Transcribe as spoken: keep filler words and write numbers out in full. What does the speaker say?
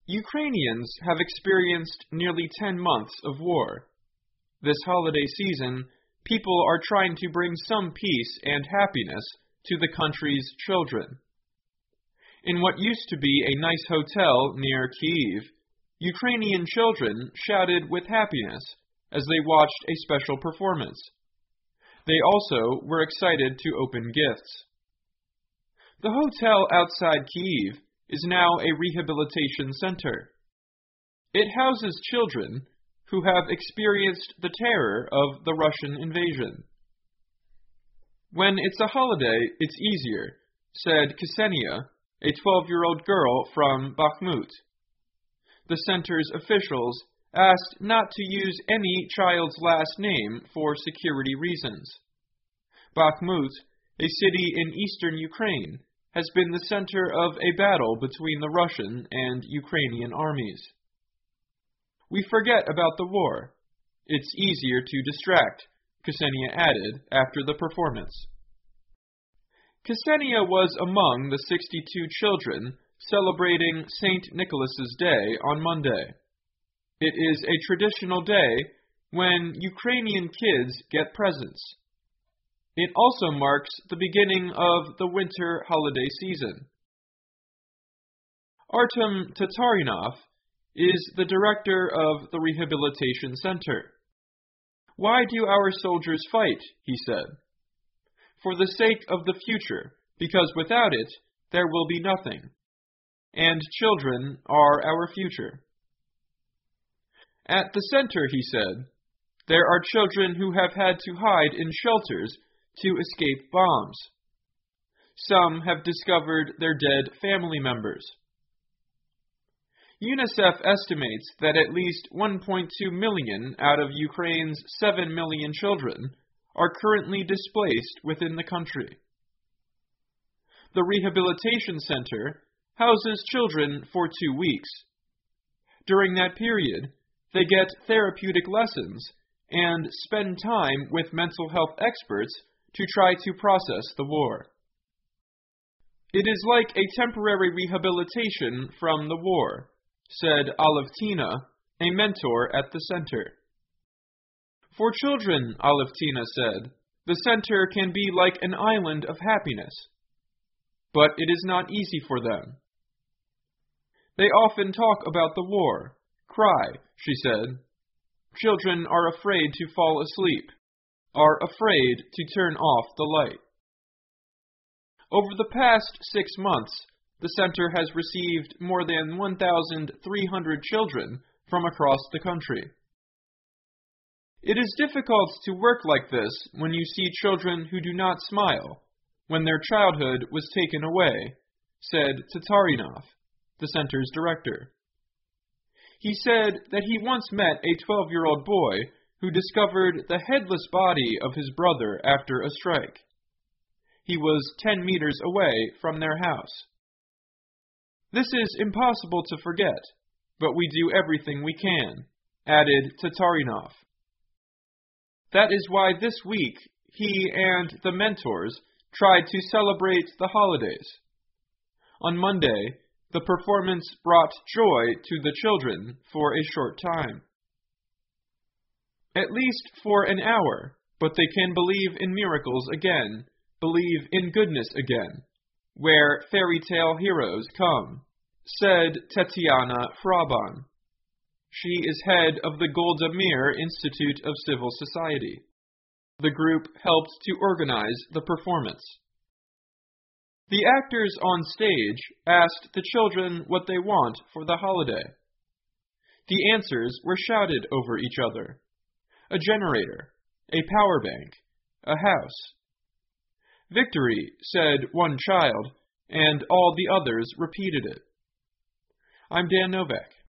Ukrainians have experienced nearly ten months of war. This holiday season, people are trying to bring some peace and happiness to the country's children. In what used to be a nice hotel near Kyiv, Ukrainian children shouted with happiness as they watched a special performance. They also were excited to open gifts. The hotel outside Kyiv is now a rehabilitation center. It houses children who have experienced the terror of the Russian invasion. When it's a holiday, it's easier, said Ksenia, a twelve-year-old girl from Bakhmut. The center's officials asked not to use any child's last name for security reasons. Bakhmut, a city in eastern Ukraine, has been the center of a battle between the Russian and Ukrainian armies. We forget about the war. It's easier to distract, Ksenia added after the performance. Ksenia was among the sixty-two children celebrating Saint Nicholas's Day on Monday. It is a traditional day when Ukrainian kids get presents. It also marks the beginning of the winter holiday season. Artem Tatarinov is the director of the rehabilitation center. Why do our soldiers fight? He said. For the sake of the future, because without it, there will be nothing. And children are our future. At the center, he said, there are children who have had to hide in shelters to escape bombs. Some have discovered their dead family members. UNICEF estimates that at least one point two million out of Ukraine's seven million children are currently displaced within the country. The rehabilitation center houses children for two weeks. During that period, they get therapeutic lessons and spend time with mental health experts to try to process the war. It is like a temporary rehabilitation from the war, said Alevtina, a mentor at the center. For children, Alevtina said, the center can be like an island of happiness. But it is not easy for them. They often talk about the war, cry, she said. Children are afraid to fall asleep, are afraid to turn off the light. Over the past six months, the center has received more than one thousand three hundred children from across the country. It is difficult to work like this when you see children who do not smile, when their childhood was taken away, said Tatarinov, the center's director. He said that he once met a twelve-year-old boy who discovered the headless body of his brother after a strike. He was ten meters away from their house. This is impossible to forget, but we do everything we can, added Tatarinov. That is why this week he and the mentors tried to celebrate the holidays. On Monday, the performance brought joy to the children for a short time. At least for an hour, but they can believe in miracles again, believe in goodness again, where fairy tale heroes come, said Tetiana Hraban. She is head of the Golda Meir Institute of Civil Society. The group helped to organize the performance. The actors on stage asked the children what they want for the holiday. The answers were shouted over each other. A generator, a power bank, a house. Victory, said one child, and all the others repeated it. I'm Dan Novak.